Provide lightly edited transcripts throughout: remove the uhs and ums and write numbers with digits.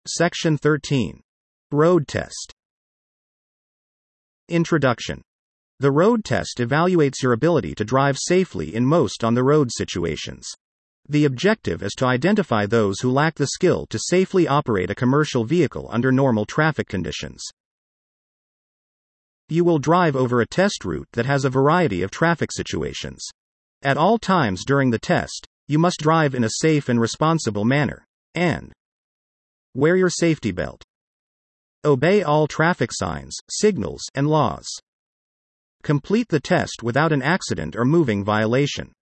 Section 13. Road Test. Introduction. The road test evaluates your ability to drive safely in most on-the-road situations. The objective is to identify those who lack the skill to safely operate a commercial vehicle under normal traffic conditions. You will drive over a test route that has a variety of traffic situations. At all times during the test, you must drive in a safe and responsible manner, and wear your safety belt. Obey all traffic signs, signals, and laws. Complete the test without an accident or moving violation.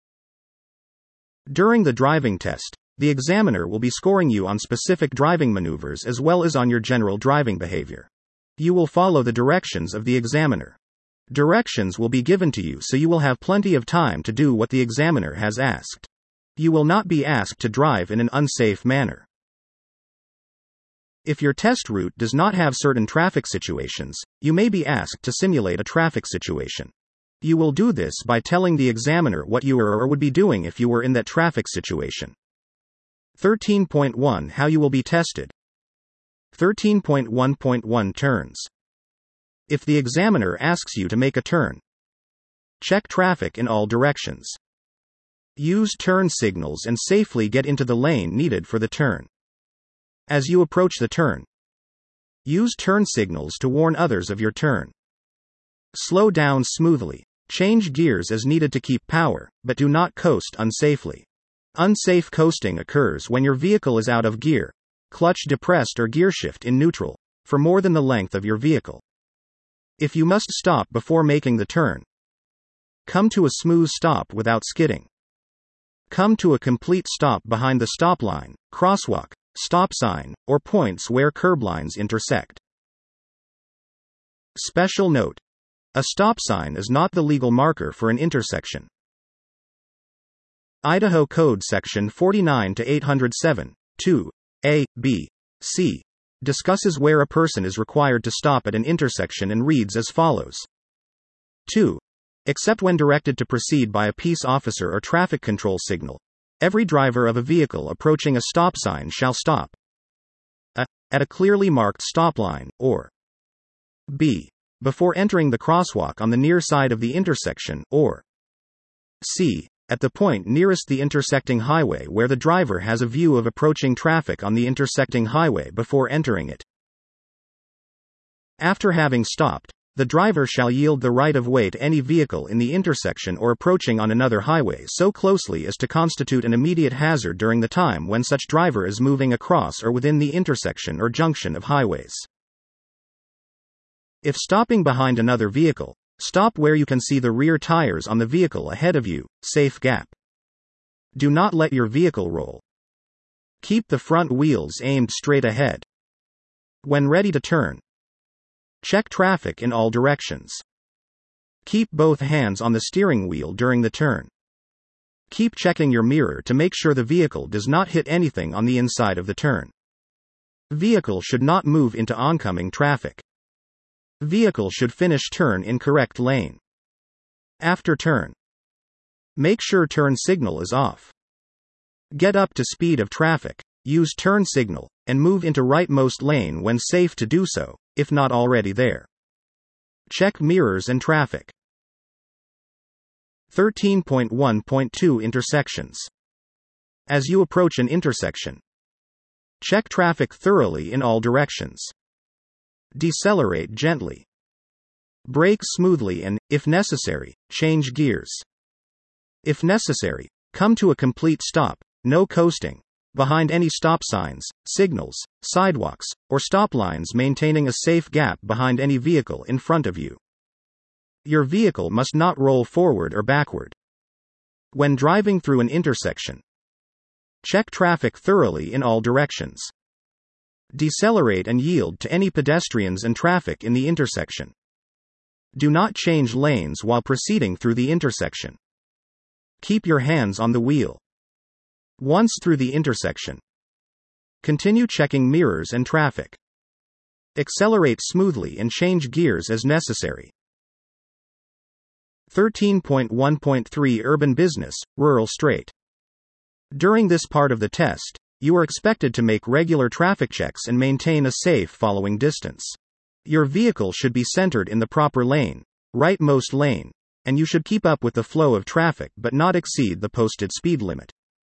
During the driving test, the examiner will be scoring you on specific driving maneuvers as well as on your general driving behavior. You will follow the directions of the examiner. Directions will be given to you so you will have plenty of time to do what the examiner has asked. You will not be asked to drive in an unsafe manner. If your test route does not have certain traffic situations, you may be asked to simulate a traffic situation. You will do this by telling the examiner what you are or would be doing if you were in that traffic situation. 13.1 How you will be tested. 13.1.1 Turns. If the examiner asks you to make a turn, check traffic in all directions. Use turn signals and safely get into the lane needed for the turn. As you approach the turn, use turn signals to warn others of your turn. Slow down smoothly. Change gears as needed to keep power, but do not coast unsafely. Unsafe coasting occurs when your vehicle is out of gear, clutch depressed or gearshift in neutral, for more than the length of your vehicle. If you must stop before making the turn, come to a smooth stop without skidding. Come to a complete stop behind the stop line, crosswalk, stop sign, or points where curb lines intersect. Special note: a stop sign is not the legal marker for an intersection. Idaho Code Section 49-807, 2, A, B, C, discusses where a person is required to stop at an intersection and reads as follows. 2. Except when directed to proceed by a peace officer or traffic control signal, every driver of a vehicle approaching a stop sign shall stop. A. At a clearly marked stop line, or B. Before entering the crosswalk on the near side of the intersection, or C. At the point nearest the intersecting highway where the driver has a view of approaching traffic on the intersecting highway before entering it. After having stopped, the driver shall yield the right of way to any vehicle in the intersection or approaching on another highway so closely as to constitute an immediate hazard during the time when such driver is moving across or within the intersection or junction of highways. If stopping behind another vehicle, stop where you can see the rear tires on the vehicle ahead of you, safe gap. Do not let your vehicle roll. Keep the front wheels aimed straight ahead. When ready to turn, check traffic in all directions. Keep both hands on the steering wheel during the turn. Keep checking your mirror to make sure the vehicle does not hit anything on the inside of the turn. Vehicle should not move into oncoming traffic. Vehicle should finish turn in correct lane. After turn, make sure turn signal is off. Get up to speed of traffic, use turn signal, and move into rightmost lane when safe to do so, if not already there. Check mirrors and traffic. 13.1.2 Intersections. As you approach an intersection, check traffic thoroughly in all directions. Decelerate gently. Brake smoothly and, if necessary, change gears. If necessary, come to a complete stop, no coasting, behind any stop signs, signals, sidewalks, or stop lines, maintaining a safe gap behind any vehicle in front of you. Your vehicle must not roll forward or backward. When driving through an intersection, check traffic thoroughly in all directions. Decelerate and yield to any pedestrians and traffic in the intersection. Do not change lanes while proceeding through the intersection. Keep your hands on the wheel. Once through the intersection, continue checking mirrors and traffic. Accelerate smoothly and change gears as necessary. 13.1.3 Urban Business, Rural Straight. During this part of the test, you are expected to make regular traffic checks and maintain a safe following distance. Your vehicle should be centered in the proper lane, rightmost lane, and you should keep up with the flow of traffic but not exceed the posted speed limit.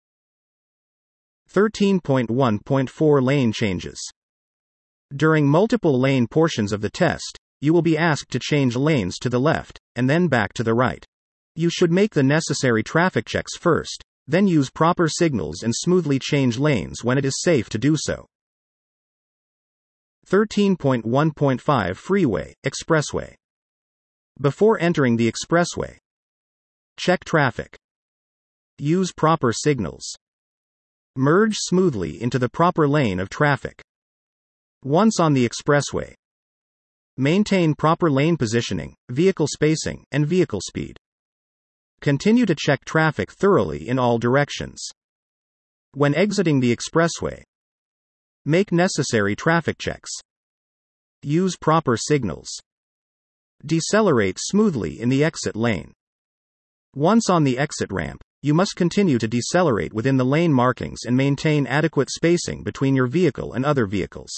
13.1.4 Lane changes. During multiple lane portions of the test, you will be asked to change lanes to the left, and then back to the right. You should make the necessary traffic checks first, then use proper signals and smoothly change lanes when it is safe to do so. 13.1.5 Freeway, Expressway. Before entering the expressway, check traffic. Use proper signals. Merge smoothly into the proper lane of traffic. Once on the expressway, maintain proper lane positioning, vehicle spacing, and vehicle speed. Continue to check traffic thoroughly in all directions. When exiting the expressway, make necessary traffic checks. Use proper signals. Decelerate smoothly in the exit lane. Once on the exit ramp, you must continue to decelerate within the lane markings and maintain adequate spacing between your vehicle and other vehicles.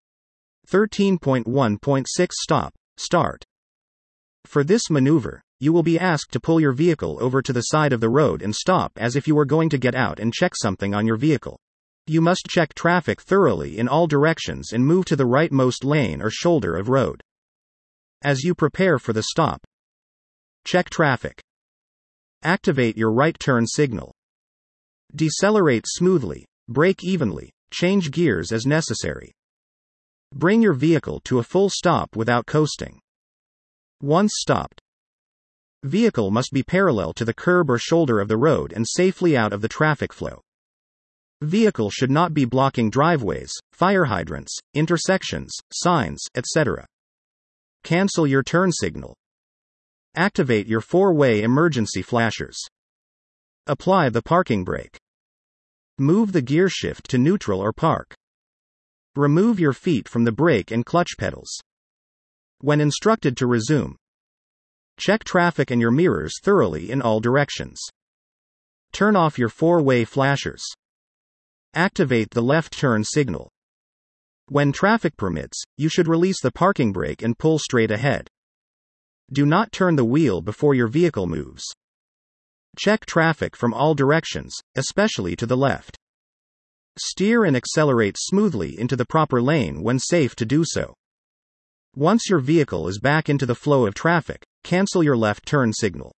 13.1.6 Stop, Start. For this maneuver, you will be asked to pull your vehicle over to the side of the road and stop as if you were going to get out and check something on your vehicle. You must check traffic thoroughly in all directions and move to the rightmost lane or shoulder of road. As you prepare for the stop, check traffic. Activate your right turn signal. Decelerate smoothly, brake evenly, change gears as necessary. Bring your vehicle to a full stop without coasting. Once stopped, vehicle must be parallel to the curb or shoulder of the road and safely out of the traffic flow. Vehicle should not be blocking driveways, fire hydrants, intersections, signs, etc. Cancel your turn signal. Activate your four-way emergency flashers. Apply the parking brake. Move the gear shift to neutral or park. Remove your feet from the brake and clutch pedals. When instructed to resume, check traffic and your mirrors thoroughly in all directions. Turn off your four-way flashers. Activate the left turn signal. When traffic permits, you should release the parking brake and pull straight ahead. Do not turn the wheel before your vehicle moves. Check traffic from all directions, especially to the left. Steer and accelerate smoothly into the proper lane when safe to do so. Once your vehicle is back into the flow of traffic, cancel your left turn signal.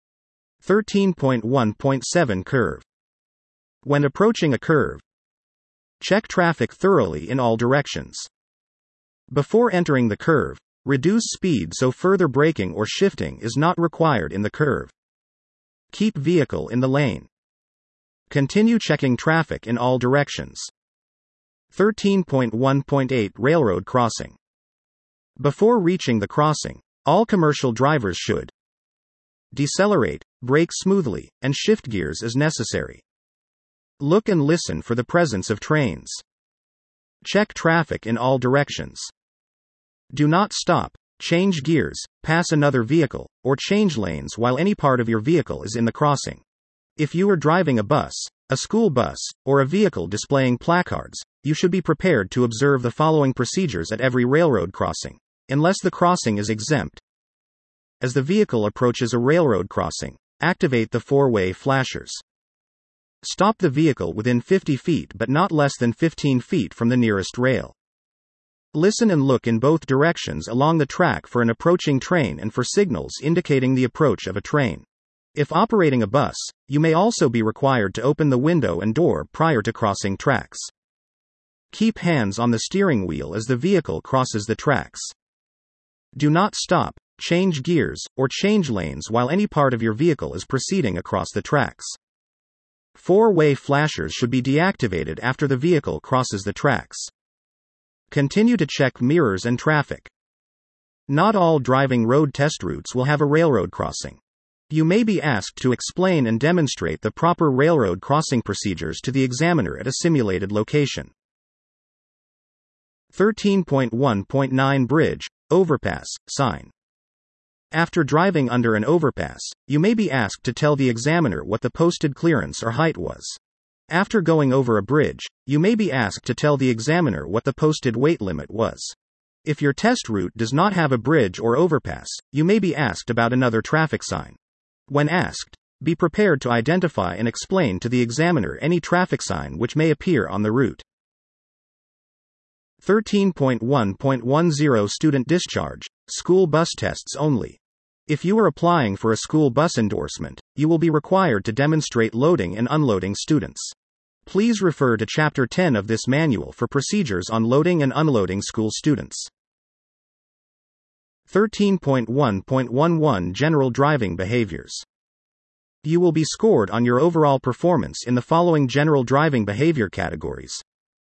13.1.7 Curve. When approaching a curve, check traffic thoroughly in all directions. Before entering the curve, reduce speed so further braking or shifting is not required in the curve. Keep vehicle in the lane. Continue checking traffic in all directions. 13.1.8 Railroad Crossing. Before reaching the crossing, all commercial drivers should decelerate, brake smoothly, and shift gears as necessary. Look and listen for the presence of trains. Check traffic in all directions. Do not stop, change gears, pass another vehicle, or change lanes while any part of your vehicle is in the crossing. If you are driving a bus, a school bus, or a vehicle displaying placards, you should be prepared to observe the following procedures at every railroad crossing, unless the crossing is exempt. As the vehicle approaches a railroad crossing, activate the four-way flashers. Stop the vehicle within 50 feet but not less than 15 feet from the nearest rail. Listen and look in both directions along the track for an approaching train and for signals indicating the approach of a train. If operating a bus, you may also be required to open the window and door prior to crossing tracks. Keep hands on the steering wheel as the vehicle crosses the tracks. Do not stop, change gears, or change lanes while any part of your vehicle is proceeding across the tracks. Four-way flashers should be deactivated after the vehicle crosses the tracks. Continue to check mirrors and traffic. Not all driving road test routes will have a railroad crossing. You may be asked to explain and demonstrate the proper railroad crossing procedures to the examiner at a simulated location. 13.1.9 Bridge, overpass, sign. After driving under an overpass, you may be asked to tell the examiner what the posted clearance or height was. After going over a bridge, you may be asked to tell the examiner what the posted weight limit was. If your test route does not have a bridge or overpass, you may be asked about another traffic sign. When asked, be prepared to identify and explain to the examiner any traffic sign which may appear on the route. 13.1.10 Student discharge, school bus tests only. If you are applying for a school bus endorsement, you will be required to demonstrate loading and unloading students. Please refer to Chapter 10 of this manual for procedures on loading and unloading school students. 13.1.11 General driving behaviors. You will be scored on your overall performance in the following general driving behavior categories.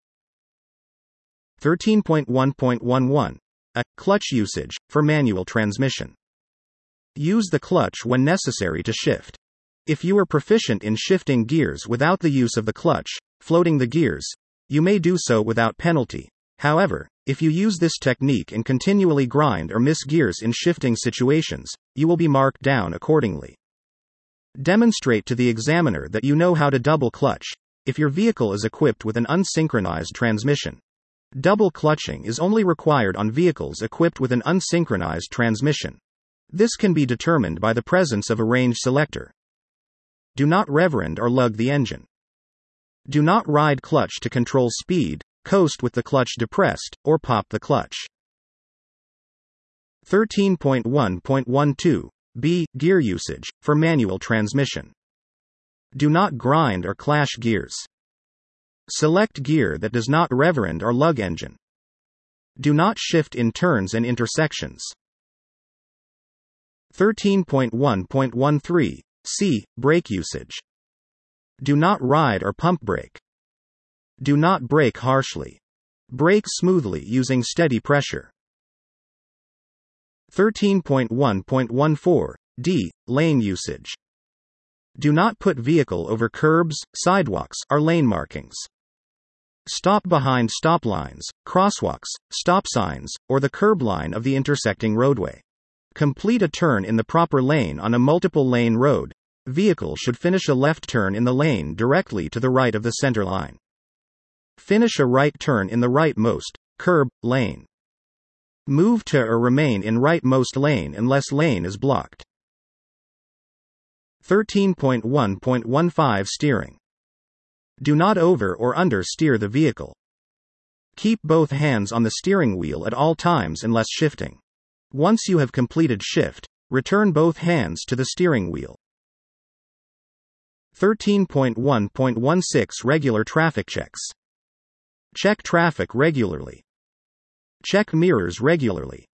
13.1.11. Clutch usage, for manual transmission. Use the clutch when necessary to shift. If you are proficient in shifting gears without the use of the clutch, floating the gears, you may do so without penalty. However, if you use this technique and continually grind or miss gears in shifting situations, you will be marked down accordingly. Demonstrate to the examiner that you know how to double clutch, if your vehicle is equipped with an unsynchronized transmission. Double clutching is only required on vehicles equipped with an unsynchronized transmission. This can be determined by the presence of a range selector. Do not reverend or lug the engine. Do not ride clutch to control speed, coast with the clutch depressed, or pop the clutch. 13.1.12. B. Gear usage, for manual transmission. Do not grind or clash gears. Select gear that does not reverend or lug engine. Do not shift in turns and intersections. 13.1.13. C. Brake usage. Do not ride or pump brake. Do not brake harshly. Brake smoothly using steady pressure. 13.1.14. D. Lane usage. Do not put vehicle over curbs, sidewalks, or lane markings. Stop behind stop lines, crosswalks, stop signs, or the curb line of the intersecting roadway. Complete a turn in the proper lane on a multiple lane road. Vehicle should finish a left turn in the lane directly to the right of the center line. Finish a right turn in the rightmost curb lane. Move to or remain in rightmost lane unless lane is blocked. 13.1.15 Steering. Do not over or under steer the vehicle. Keep both hands on the steering wheel at all times unless shifting. Once you have completed shift, return both hands to the steering wheel. 13.1.16 Regular traffic checks. Check traffic regularly. Check mirrors regularly.